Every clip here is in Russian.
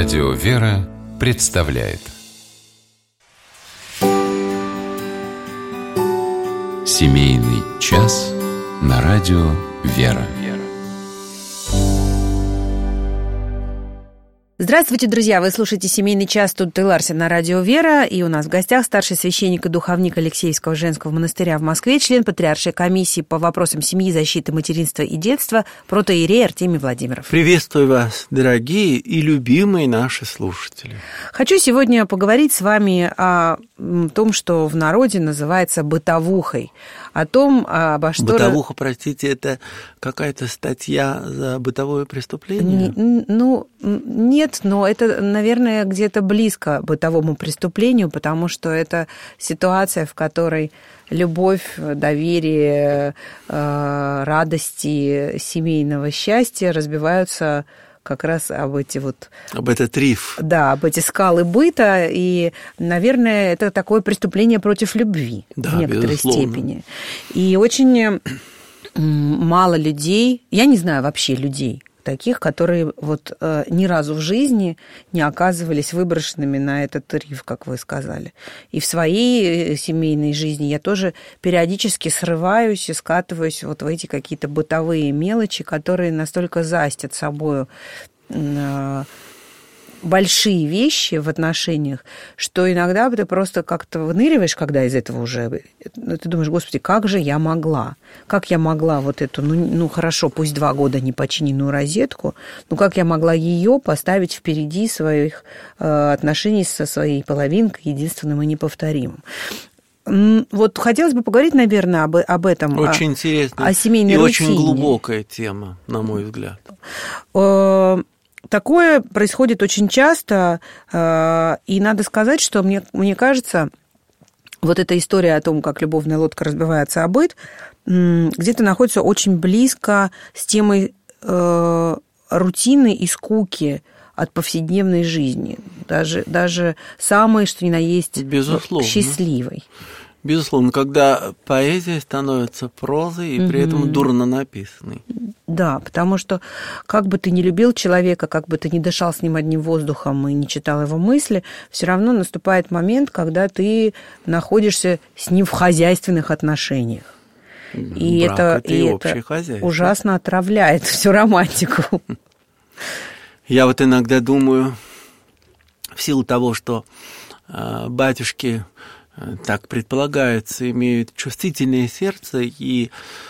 Радио «Вера» представляет Семейный час на радио «Вера». Здравствуйте, друзья! Вы слушаете «Семейный час» тут и Ларсен на радио «Вера». И у нас в гостях старший священник и духовник Алексеевского женского монастыря в Москве, член Патриаршей комиссии по вопросам семьи, защиты материнства и детства, протоиерей Артемий Владимиров. Приветствую вас, дорогие и любимые наши слушатели. Хочу сегодня поговорить с вами о том, что в народе называется бытовухой. О том, обо что... Бытовуха, простите, это какая-то статья за бытовое преступление? Нет, но это, наверное, где-то близко бытовому преступлению, потому что это ситуация, в которой любовь, доверие, радости семейного счастья разбиваются как раз об эти вот... Об этот риф. Да, об эти скалы быта, и, наверное, это такое преступление против любви, да, в некоторой степени. И очень мало людей, я не знаю вообще людей, таких, которые вот ни разу в жизни не оказывались выброшенными на этот риф, как вы сказали. И в своей семейной жизни я тоже периодически срываюсь и скатываюсь вот в эти какие-то бытовые мелочи, которые настолько застят собою большие вещи в отношениях, что иногда ты просто как-то выныриваешь, когда из этого уже... Ты думаешь, Господи, как же я могла? Как я могла вот эту, ну хорошо, пусть 2 года непочиненную розетку, но как я могла ее поставить впереди своих отношений со своей половинкой, единственным и неповторимым? Вот хотелось бы поговорить, наверное, об этом. Очень интересно. О семейной и рутине. Очень глубокая тема, на мой взгляд. Такое происходит очень часто, и надо сказать, что мне кажется, вот эта история о том, как любовная лодка разбивается о быт, где-то находится очень близко с темой рутины и скуки от повседневной жизни, даже самой, что ни на есть, безусловно, счастливой. Безусловно, когда поэзия становится прозой и при этом дурно написанной. Да, потому что как бы ты ни любил человека, как бы ты ни дышал с ним одним воздухом и не читал его мысли, все равно наступает момент, когда ты находишься с ним в хозяйственных отношениях. И это ужасно отравляет всю романтику. Я вот иногда думаю, в силу того, что батюшки, так предполагается, имеют чувствительное сердце и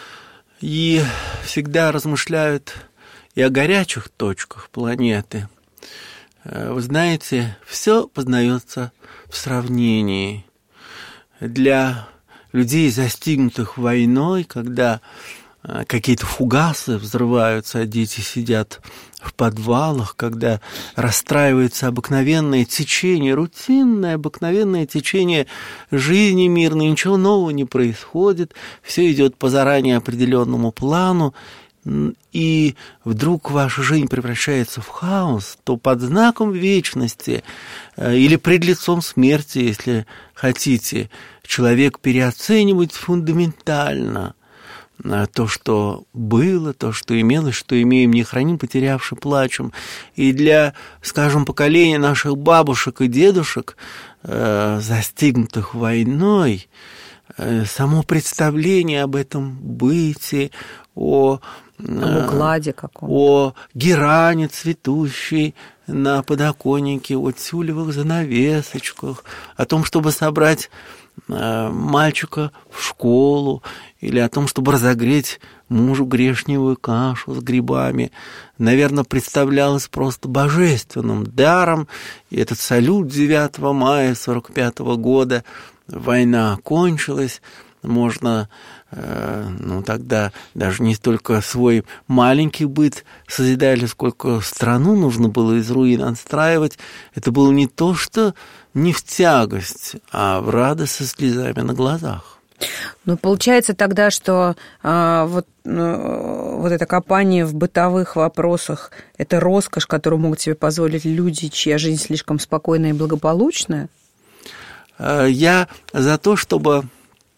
всегда размышляют и о горячих точках планеты. Вы знаете, все познается в сравнении. Для людей, застигнутых войной, когда какие-то фугасы взрываются, а дети сидят в подвалах, когда расстраивается обыкновенное течение, рутинное обыкновенное течение жизни мирной, ничего нового не происходит, все идет по заранее определенному плану, и вдруг ваша жизнь превращается в хаос, то под знаком вечности или пред лицом смерти, если хотите, человек переоценивает фундаментально то, что было, то, что имелось, что имеем, не храним, потерявши, плачем. И для, скажем, поколения наших бабушек и дедушек, застигнутых войной, само представление об этом быте, о укладе каком-то, о герани цветущей на подоконнике, о тюлевых занавесочках, о том, чтобы собрать мальчика в школу, или о том, чтобы разогреть мужу грешневую кашу с грибами, наверное, представлялось просто божественным даром. И этот салют 9 мая 1945 года, война кончилась, можно, тогда даже не столько свой маленький быт созидали, сколько страну нужно было из руин отстраивать. Это было не то, что не в тягость, а в радость со слезами на глазах. Ну, получается тогда, что вот это копание в бытовых вопросах – это роскошь, которую могут себе позволить люди, чья жизнь слишком спокойная и благополучная? Я за то, чтобы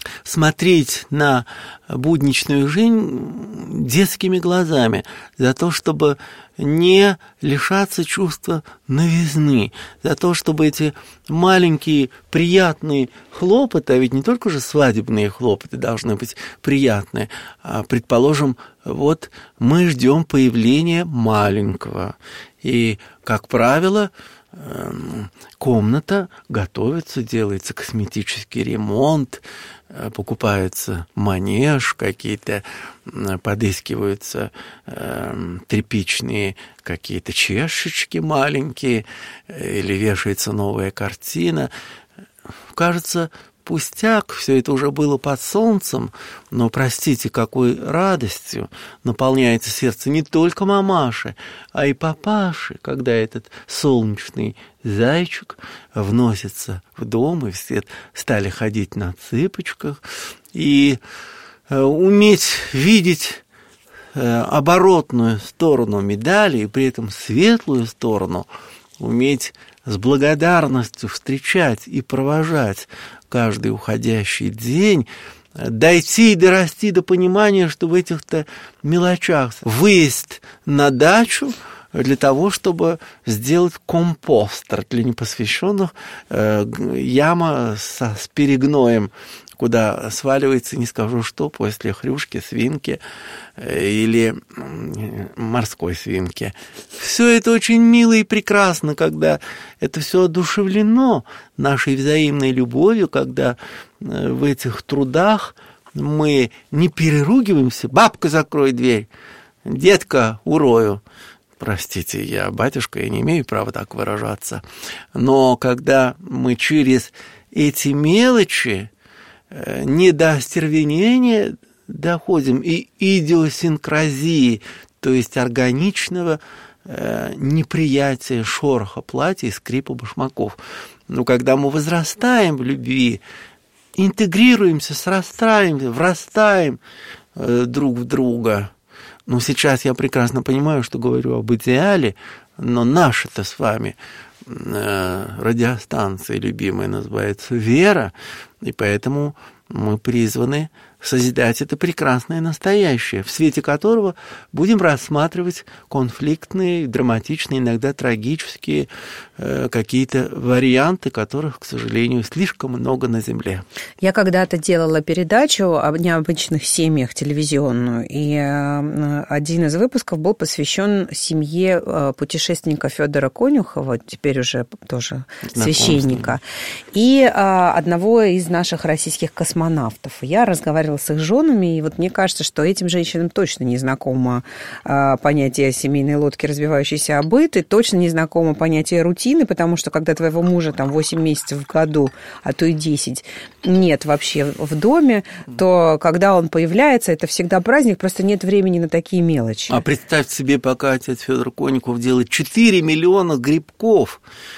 смотреть на будничную жизнь детскими глазами, за то, чтобы не лишаться чувства новизны, за то, чтобы эти маленькие приятные хлопоты, а ведь не только же свадебные хлопоты должны быть приятные, а, предположим, вот мы ждем появления маленького, и, как правило, комната готовится, делается косметический ремонт, покупается манеж, какие-то подыскиваются тряпичные какие-то чашечки маленькие, или вешается новая картина. Кажется, пустяк, все это уже было под солнцем, но, простите, какой радостью наполняется сердце не только мамаши, а и папаши, когда этот солнечный зайчик вносится в дом, и все стали ходить на цыпочках, и уметь видеть оборотную сторону медали, и при этом светлую сторону, уметь с благодарностью встречать и провожать каждый уходящий день, дойти и дорасти до понимания, что в этих-то мелочах выезд на дачу для того, чтобы сделать компостер для непосвященных, яма с перегноем, куда сваливается, не скажу что, после хрюшки, свинки или морской свинки. Все это очень мило и прекрасно, когда это все одушевлено нашей взаимной любовью, когда в этих трудах мы не переругиваемся. Бабка, закрой дверь, детка, урою. Простите, я батюшка, я не имею права так выражаться. Но когда мы через эти мелочи не до остервенения доходим и идиосинкразии, то есть органичного неприятия шороха платья и скрипа башмаков. Но когда мы возрастаем в любви, интегрируемся, срастаемся, врастаем друг в друга. Ну, сейчас я прекрасно понимаю, что говорю об идеале, но наша-то с вами радиостанция любимая называется «Вера», и поэтому мы призваны созидать это прекрасное настоящее, в свете которого будем рассматривать конфликтные, драматичные, иногда трагические какие-то варианты, которых, к сожалению, слишком много на Земле. Я когда-то делала передачу о необычных семьях телевизионную, и один из выпусков был посвящен семье путешественника Федора Конюхова, теперь уже тоже священника, и одного из наших российских космонавтов. Я разговаривала с их женами, и вот мне кажется, что этим женщинам точно не знакомо понятие семейной лодки, разбивающейся о быт, и точно не знакомо понятие рутины, потому что когда твоего мужа там 8 месяцев в году, а то и 10, нет вообще в доме, то когда он появляется, это всегда праздник, просто нет времени на такие мелочи. А представьте себе, пока отец Федор Конюхов делает 4 миллиона грибков,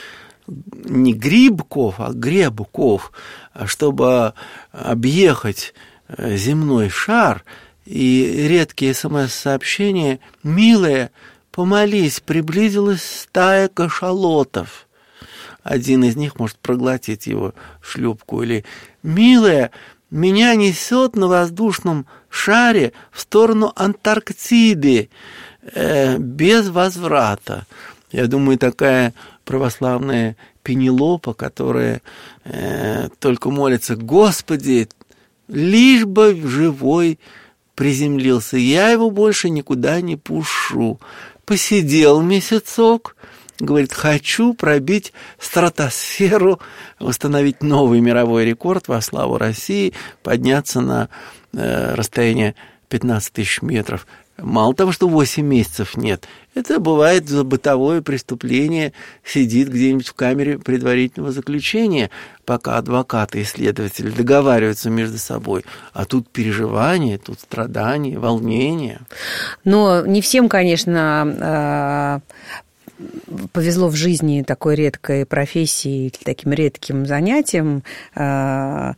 не грибков, а гребков, чтобы объехать земной шар, и редкие СМС-сообщения: «Милая, помолись, приблизилась стая кашалотов». Один из них может проглотить его шлюпку. Или: «Милая, меня несет на воздушном шаре в сторону Антарктиды без возврата». Я думаю, такая православная Пенелопа, которая только молится: «Господи, лишь бы живой приземлился, я его больше никуда не пушу». Посидел месяцок, говорит: «Хочу пробить стратосферу, установить новый мировой рекорд во славу России, подняться на расстояние 15 тысяч метров». Мало того, что 8 месяцев нет, это бывает за бытовое преступление, сидит где-нибудь в камере предварительного заключения, пока адвокаты и следователи договариваются между собой. А тут переживания, тут страдания, волнения. Но не всем, конечно, повезло в жизни такой редкой профессии, таким редким занятием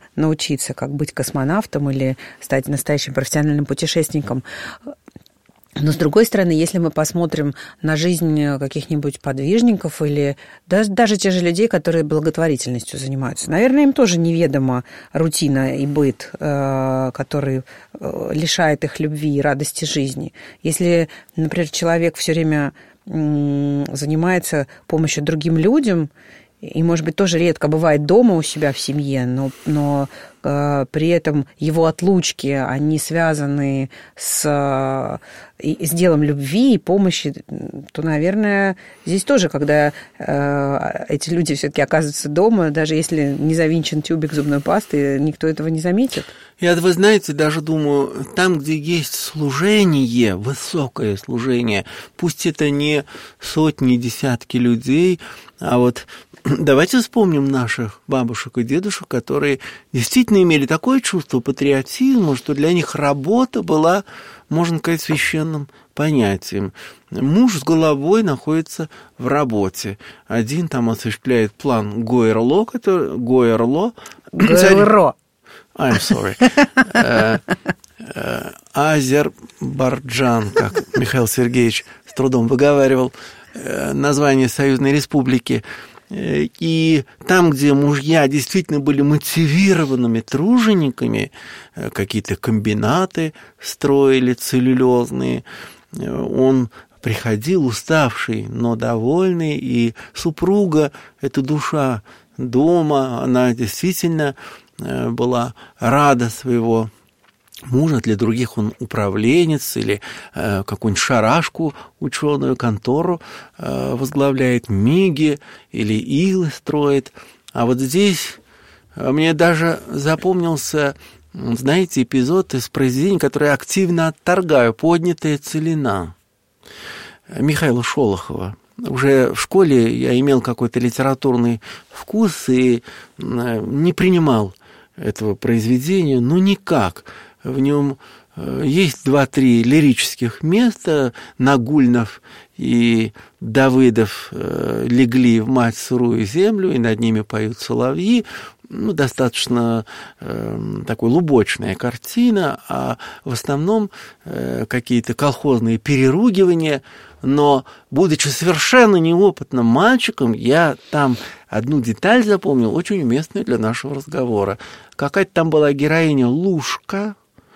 научиться, как быть космонавтом или стать настоящим профессиональным путешественником. Но, с другой стороны, если мы посмотрим на жизнь каких-нибудь подвижников или даже тех же людей, которые благотворительностью занимаются, наверное, им тоже неведома рутина и быт, который лишает их любви и радости жизни. Если, например, человек все время занимается помощью другим людям, и, может быть, тоже редко бывает дома у себя в семье, но при этом его отлучки, они связаны с делом любви и помощи, то, наверное, здесь тоже, когда эти люди все-таки оказываются дома, даже если не завинчен тюбик зубной пасты, никто этого не заметит. Я, вы знаете, даже думаю, там, где есть служение, высокое служение, пусть это не сотни, десятки людей, а вот давайте вспомним наших бабушек и дедушек, которые действительно имели такое чувство патриотизма, что для них работа была, можно сказать, священным понятием. Муж с головой находится в работе. Один там осуществляет план Гойерло, I'm sorry. Азербайджан, как Михаил Сергеевич с трудом выговаривал название Союзной Республики. И там, где мужья действительно были мотивированными тружениками, какие-то комбинаты строили целлюлозные, он приходил уставший, но довольный, и супруга, эта душа дома, она действительно была рада своего мужа, для других он управленец или какую-нибудь шарашку, ученую контору возглавляет, МИГи или Илы строит. А вот здесь мне даже запомнился, знаете, эпизод из произведения, которое я активно отторгаю, «Поднятая целина» Михаила Шолохова. Уже в школе я имел какой-то литературный вкус и не принимал этого произведения, ну никак. В нем есть 2-3 лирических места. Нагульнов и Давыдов легли в мать сырую землю, и над ними поют соловьи. Ну, достаточно такой лубочная картина, а в основном какие-то колхозные переругивания. Но, будучи совершенно неопытным мальчиком, я там одну деталь запомнил, очень уместную для нашего разговора. Какая-то там была героиня Лушка,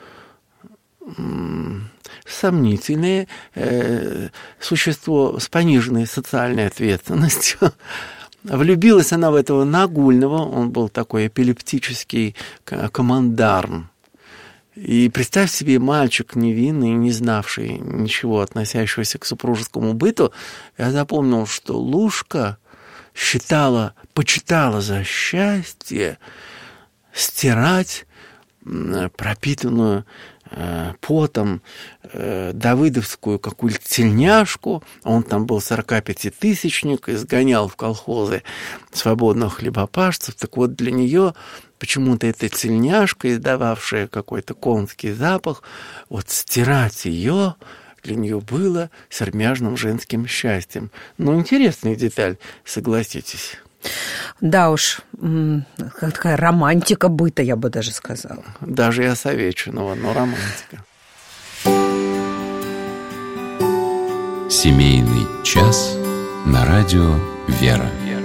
сомнительное существо с пониженной социальной ответственностью. Влюбилась она в этого Нагульного, он был такой эпилептический командарм. И представь себе, мальчик невинный, не знавший ничего, относящегося к супружескому быту, я запомнил, что Лушка почитала за счастье стирать пропитанную потом давыдовскую какую-то тельняшку. Он там был 45-тысячник, изгонял в колхозы свободных хлебопашцев. Так вот, для нее почему-то эта тельняшка, издававшая какой-то конский запах, вот стирать ее для нее было сермяжным женским счастьем. Ну, интересная деталь, согласитесь. Да уж, такая романтика быта, я бы даже сказала. Даже и Осовеченного, но романтика. Семейный час на радио «Вера».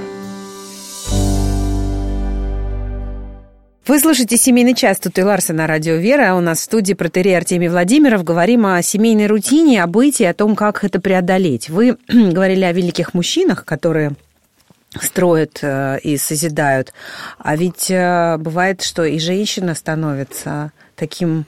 Вы слушаете «Семейный час», тут и Ларса на радио «Вера». У нас в студии протоиерей Артемий Владимиров. Говорим о семейной рутине, о быте, о том, как это преодолеть. Вы говорили о великих мужчинах, которые строят и созидают. А ведь бывает, что и женщина становится таким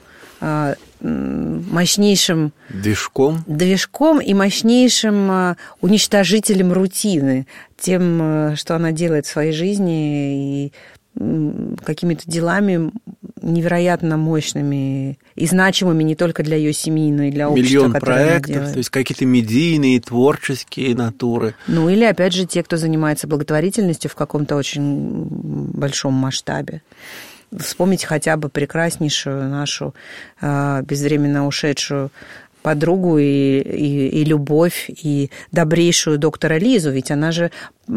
мощнейшим движком и мощнейшим уничтожителем рутины, тем, что она делает в своей жизни, и какими-то делами невероятно мощными и значимыми не только для ее семьи, но и для общества. Миллион проектов, то есть какие-то медийные, творческие натуры. Ну, или, опять же, те, кто занимается благотворительностью в каком-то очень большом масштабе. Вспомните хотя бы прекраснейшую нашу безвременно ушедшую подругу и любовь, и добрейшую доктора Лизу, ведь она же,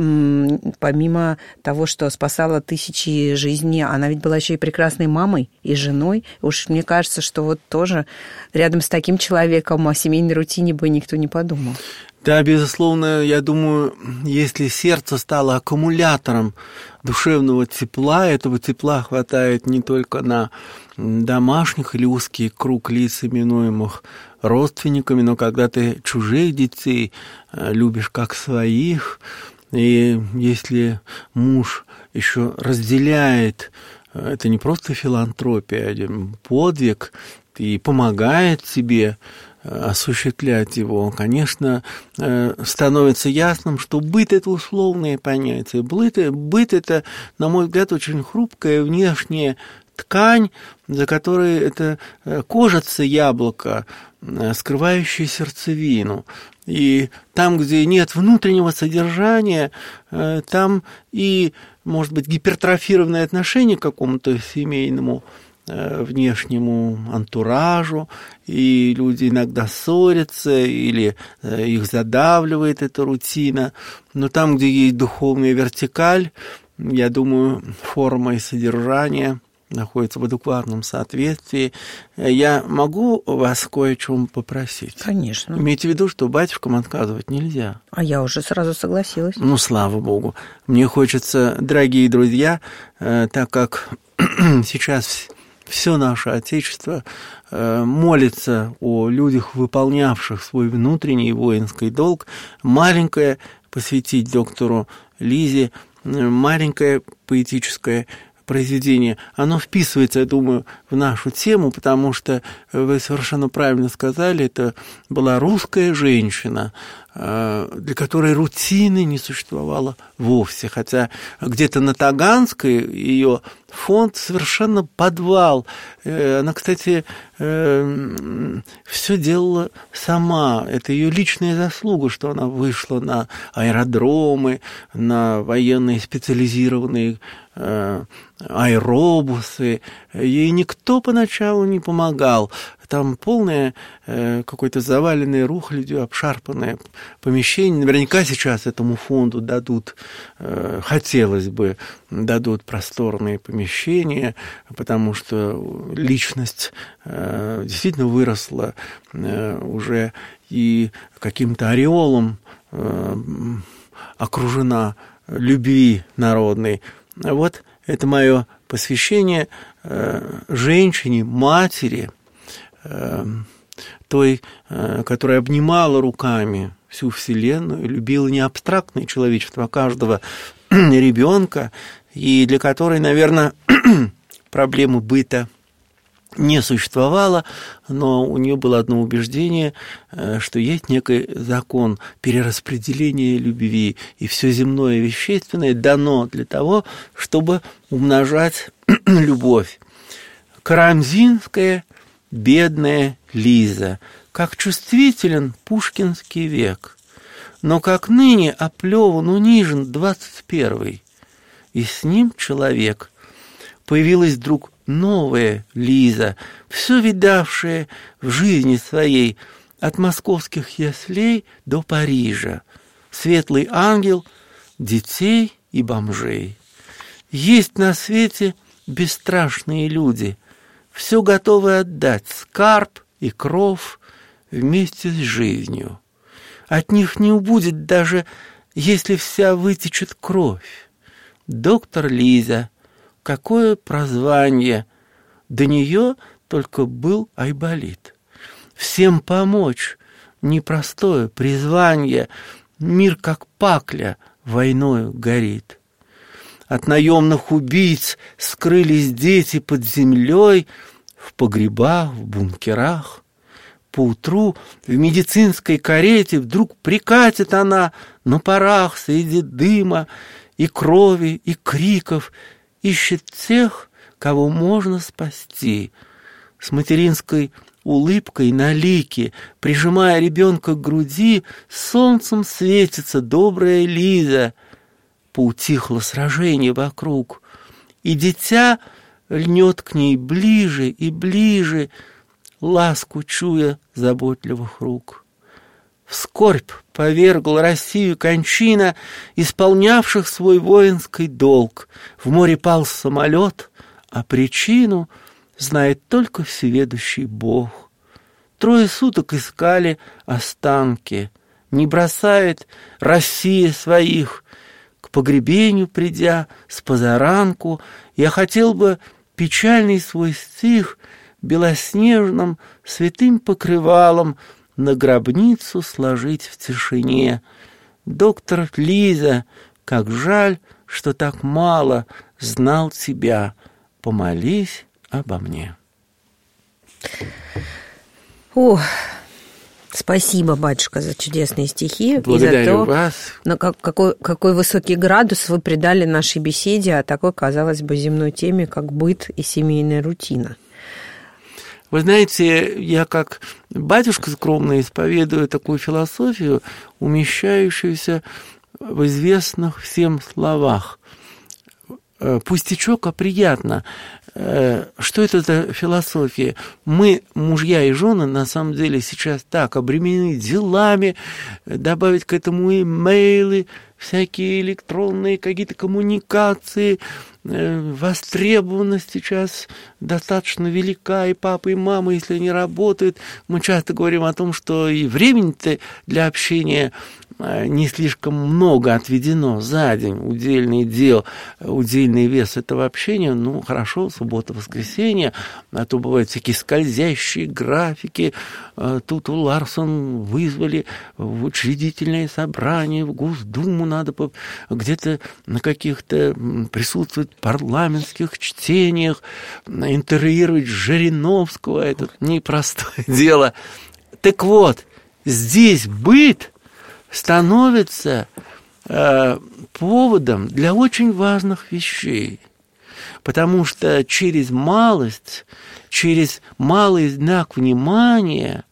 помимо того, что спасала тысячи жизней, она ведь была еще и прекрасной мамой и женой. Уж мне кажется, что вот тоже рядом с таким человеком о семейной рутине бы никто не подумал. Да, безусловно, я думаю, если сердце стало аккумулятором душевного тепла, этого тепла хватает не только на домашних или узкий круг лиц, именуемых родственниками, но когда ты чужих детей любишь как своих, и если муж еще разделяет, это не просто филантропия, а подвиг, и помогает тебе осуществлять его, конечно, становится ясным, что быт – это условное понятие. Быт – это, на мой взгляд, очень хрупкая внешняя ткань, за которой это кожица яблока, скрывающая сердцевину. И там, где нет внутреннего содержания, там и, может быть, гипертрофированное отношение к какому-то семейному внешнему антуражу, и люди иногда ссорятся, или их задавливает эта рутина. Но там, где есть духовная вертикаль, я думаю, форма и содержание находятся в адекватном соответствии. Я могу вас кое о чем попросить? Конечно. Имейте в виду, что батюшкам отказывать нельзя. А я уже сразу согласилась. Ну, слава Богу. Мне хочется, дорогие друзья, так как сейчас все наше Отечество молится о людях, выполнявших свой внутренний воинский долг, маленькое посвятить доктору Лизе, маленькое поэтическое произведение. Оно вписывается, я думаю, в нашу тему, потому что вы совершенно правильно сказали, это была русская женщина, для которой рутины не существовало вовсе, хотя где-то на Таганской ее фонд совершенно подвал. Она, кстати, все делала сама. Это ее личная заслуга, что она вышла на аэродромы, на военные специализированные аэробусы. Ей никто поначалу не помогал. Там полное какое-то заваленное рухлядью, обшарпанное помещение. Наверняка сейчас этому фонду дадут, хотелось бы, дадут просторные помещения, потому что личность действительно выросла уже и каким-то ореолом окружена любви народной. Вот это мое посвящение женщине, матери, той, которая обнимала руками всю Вселенную, любила не абстрактное человечество, а каждого ребенка, и для которой, наверное, проблемы быта не существовало, но у нее было одно убеждение, что есть некий закон перераспределения любви, и все земное и вещественное дано для того, чтобы умножать любовь. Карамзинская бедная Лиза, как чувствителен пушкинский век, но как ныне оплеван, унижен 21-й, и с ним человек. Появилась вдруг новая Лиза, все видавшая в жизни своей от московских яслей до Парижа, светлый ангел детей и бомжей. Есть на свете бесстрашные люди, все готовы отдать, скарб и кров вместе с жизнью. От них не убудет даже, если вся вытечет кровь. Доктор Лиза, какое прозвание, до нее только был айболит. Всем помочь, непростое призвание, мир как пакля войною горит. От наемных убийц скрылись дети под землей, в погребах, в бункерах. Поутру в медицинской карете вдруг прикатит она на парах среди дыма и крови, и криков, ищет тех, кого можно спасти. С материнской улыбкой на лике, прижимая ребенка к груди, солнцем светится добрая Лиза. Поутихло сражение вокруг, и дитя льнет к ней ближе и ближе, ласку чуя заботливых рук. В скорбь повергла Россию кончина исполнявших свой воинский долг. В море пал самолет, а причину знает только всеведущий Бог. 3 суток искали останки, не бросает Россия своих. К погребению придя с позаранку, я хотел бы печальный свой стих белоснежным святым покрывалом на гробницу сложить в тишине. Доктор Лиза, как жаль, что так мало знал тебя. Помолись обо мне. О, спасибо, батюшка, за чудесные стихи. Благодарю и за то, вас. Какой высокий градус вы придали нашей беседе о такой, казалось бы, земной теме, как быт и семейная рутина. Вы знаете, я как батюшка скромно исповедую такую философию, умещающуюся в известных всем словах. Пустячок, а приятно. Что это за философия? Мы, мужья и жены, на самом деле сейчас так обременены делами, добавить к этому имейлы, всякие электронные какие-то коммуникации, востребованность сейчас достаточно велика, и папа, и мама, если они работают, мы часто говорим о том, что и времени-то для общения не слишком много отведено за день, удельный вес этого общения, ну, хорошо, суббота, воскресенье, а то бывают всякие скользящие графики, тут у Ларсон вызвали в учредительное собрание, в Госдуму надо где-то на каких-то присутствовать парламентских чтениях, интервьюировать Жириновского, это непростое дело. Так вот, здесь быт становится поводом для очень важных вещей, потому что через малость, через малый знак внимания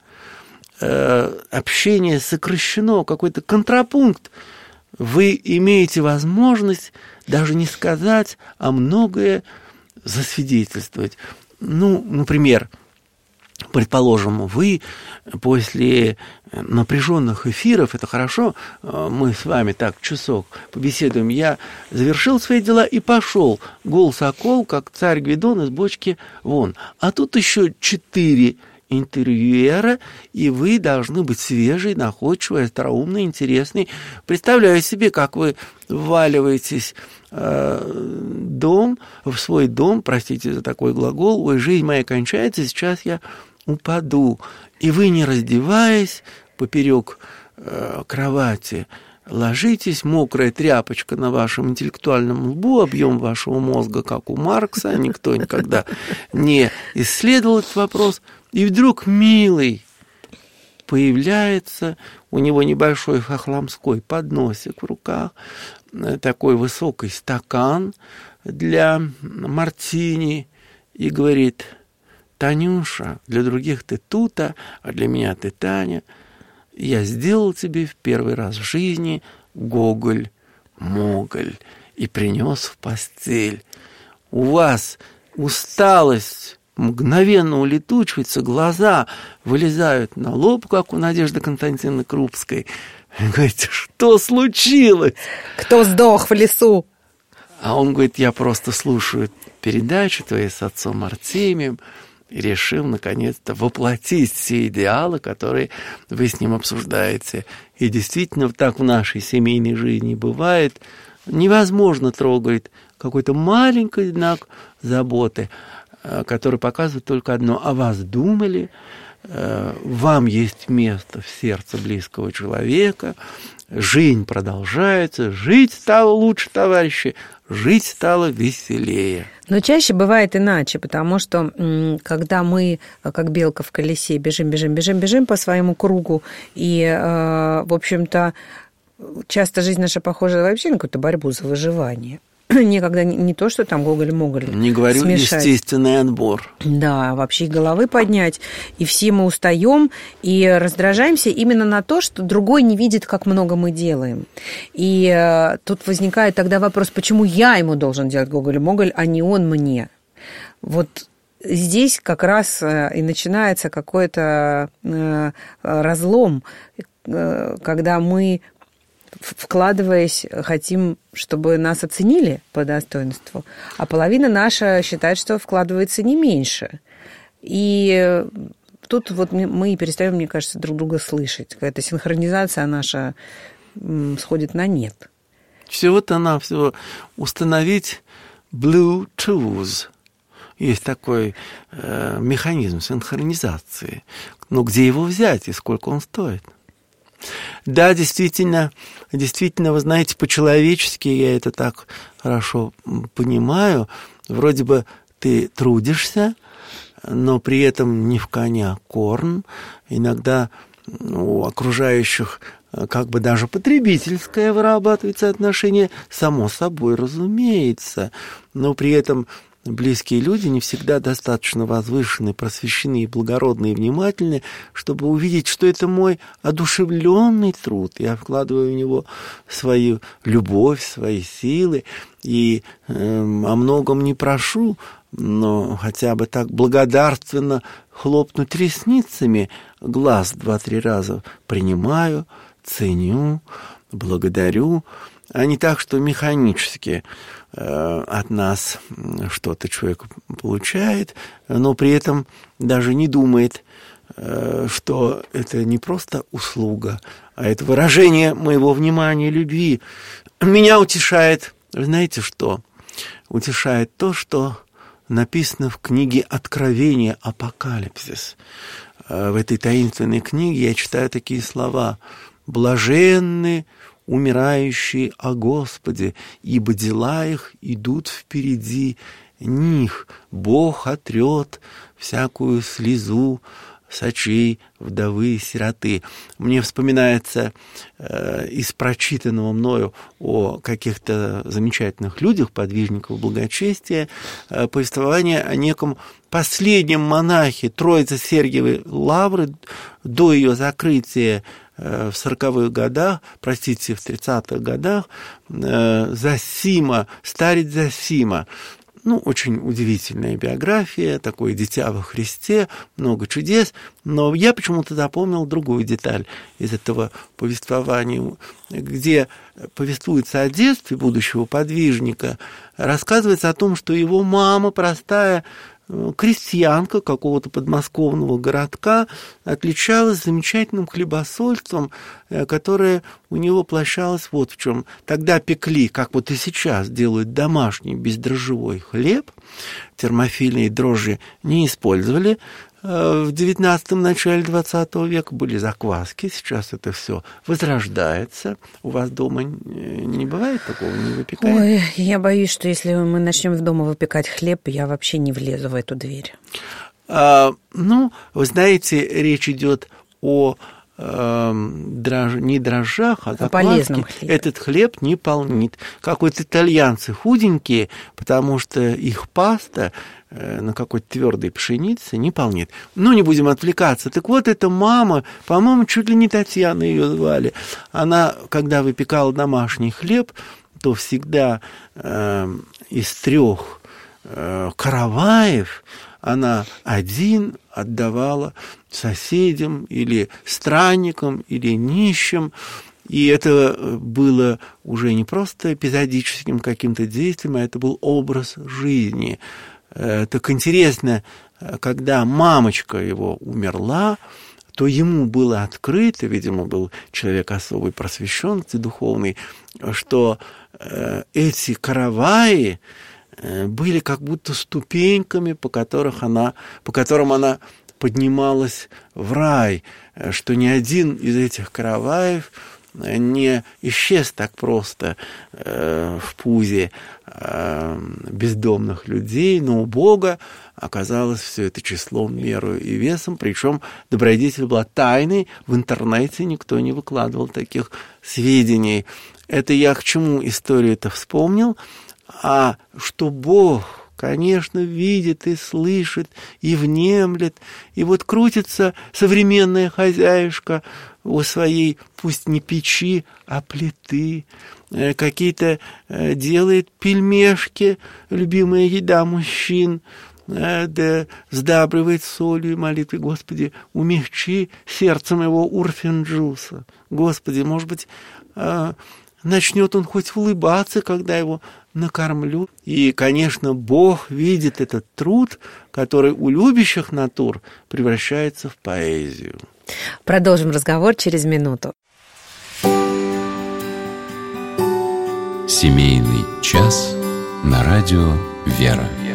общение сокращено, какой-то контрапункт. Вы имеете возможность даже не сказать, а многое засвидетельствовать. Ну, например, предположим, вы после напряженных эфиров, это хорошо, мы с вами так часок побеседуем, я завершил свои дела и пошел, гол сокол, как царь Гвидон из бочки вон. А тут еще 4 интервьюера, и вы должны быть свежий, находчивый, остроумный, интересный. Представляю себе, как вы вваливаетесь в свой дом, простите за такой глагол, ой, жизнь моя кончается, сейчас я упаду. И вы, не раздеваясь, поперек кровати ложитесь, мокрая тряпочка на вашем интеллектуальном лбу, объем вашего мозга, как у Маркса, никто никогда не исследовал этот вопрос, и вдруг милый появляется, у него небольшой хохломской подносик в руках, такой высокий стакан для мартини, и говорит: Танюша, для других ты Тута, а для меня ты Таня. Я сделал тебе в первый раз в жизни гоголь-моголь и принес в постель. У вас усталость мгновенно улетучивается, глаза вылезают на лоб, как у Надежды Константиновны Крупской. Говорите, что случилось? Кто сдох в лесу? А он говорит: я просто слушаю передачу твоей с отцом Артемием и решил, наконец-то, воплотить все идеалы, которые вы с ним обсуждаете. И действительно, так в нашей семейной жизни бывает. Невозможно трогать какой-то маленький знак заботы, который показывает только одно: о вас думали, вам есть место в сердце близкого человека, жизнь продолжается, жить стало лучше, товарищи, жить стало веселее. Но чаще бывает иначе, потому что когда мы, как белка в колесе, бежим по своему кругу, и, в общем-то, часто жизнь наша похожа вообще на какую-то борьбу за выживание. Никогда не то, что там гоголь-моголь не говорю смешать. Естественный отбор. Да, вообще головы поднять. И все мы устаем и раздражаемся именно на то, что другой не видит, как много мы делаем. И тут возникает тогда вопрос, почему я ему должен делать гоголь-моголь, а не он мне? Вот здесь как раз и начинается какой-то разлом, когда мы, вкладываясь, хотим, чтобы нас оценили по достоинству, а половина наша считает, что вкладывается не меньше. И тут вот мы перестаем, мне кажется, друг друга слышать. Какая-то синхронизация наша сходит на нет. Всего-то-навсего установить Bluetooth. Есть такой механизм синхронизации. Но где его взять и сколько он стоит? Да, действительно, вы знаете, по-человечески я это так хорошо понимаю. Вроде бы ты трудишься, но при этом не в коня корм. Иногда у окружающих как бы даже потребительское вырабатывается отношение, само собой, разумеется, но при этом близкие люди не всегда достаточно возвышены, просвещены, благородны и внимательны, чтобы увидеть, что это мой одушевленный труд. Я вкладываю в него свою любовь, свои силы, и о многом не прошу, но хотя бы так благодарственно хлопнуть ресницами, глаз 2-3 раза принимаю, ценю, благодарю, а не так, что механически от нас что-то человек получает, но при этом даже не думает, что это не просто услуга, а это выражение моего внимания и любви. Меня утешает, знаете что? Утешает то, что написано в книге Откровения, Апокалипсис. В этой таинственной книге я читаю такие слова: «Блаженны умирающие о Господе, ибо дела их идут впереди них. Бог отрет всякую слезу с очей вдовы и сироты». Мне вспоминается из прочитанного мною о каких-то замечательных людях, подвижников благочестия, повествование о неком последнем монахе Троице-Сергиевой лавры до ее закрытия в 40-х годах, в 30-х годах, Зосима, старец Зосима. Очень удивительная биография, такое дитя во Христе, много чудес, но я почему-то запомнил другую деталь из этого повествования, где повествуется о детстве будущего подвижника, рассказывается о том, что его мама, простая крестьянка какого-то подмосковного городка, отличалась замечательным хлебосольством, которое у него воплощалось вот в чем. Тогда пекли, как вот и сейчас делают, домашний бездрожжевой хлеб, термофильные дрожжи не использовали. В 19-м, начале 20 века были закваски, сейчас это все возрождается. У вас дома не бывает такого, не выпекает? Ой, я боюсь, что если мы начнем дома выпекать хлеб, я вообще не влезу в эту дверь. Вы знаете, речь идет о не дрожжах, а закваске. Этот хлеб не полнит. Как вот итальянцы худенькие, потому что их паста на какой-то твердой пшенице не полнит. Не будем отвлекаться. Так вот, эта мама, по-моему, чуть ли не Татьяна ее звали, она, когда выпекала домашний хлеб, то всегда из 3 караваев она один отдавала соседям или странникам, или нищим. И это было уже не просто эпизодическим каким-то действием, а это был образ жизни. Так интересно, когда мамочка его умерла, то ему было открыто, видимо, был человек особой просвещенности духовной, что эти караваи были как будто ступеньками, по которым она поднималась в рай, что ни один из этих караваев не исчез так просто в пузе бездомных людей, но у Бога оказалось все это числом, мерою и весом, причем добродетель была тайной, в интернете никто не выкладывал таких сведений. Это я к чему историю-то вспомнил, а что Бог, конечно, видит и слышит, и внемлет, и вот крутится современная хозяюшка у своей, пусть не печи, а плиты, какие-то делает пельмешки, любимая еда мужчин, да сдабривает солью и молитвой: Господи, умягчи сердце моего Урфин-Джуса. Господи, может быть, начнет он хоть улыбаться, когда его накормлю. И, конечно, Бог видит этот труд, который у любящих натур превращается в поэзию. Продолжим разговор через минуту. Семейный час на радио «Вера».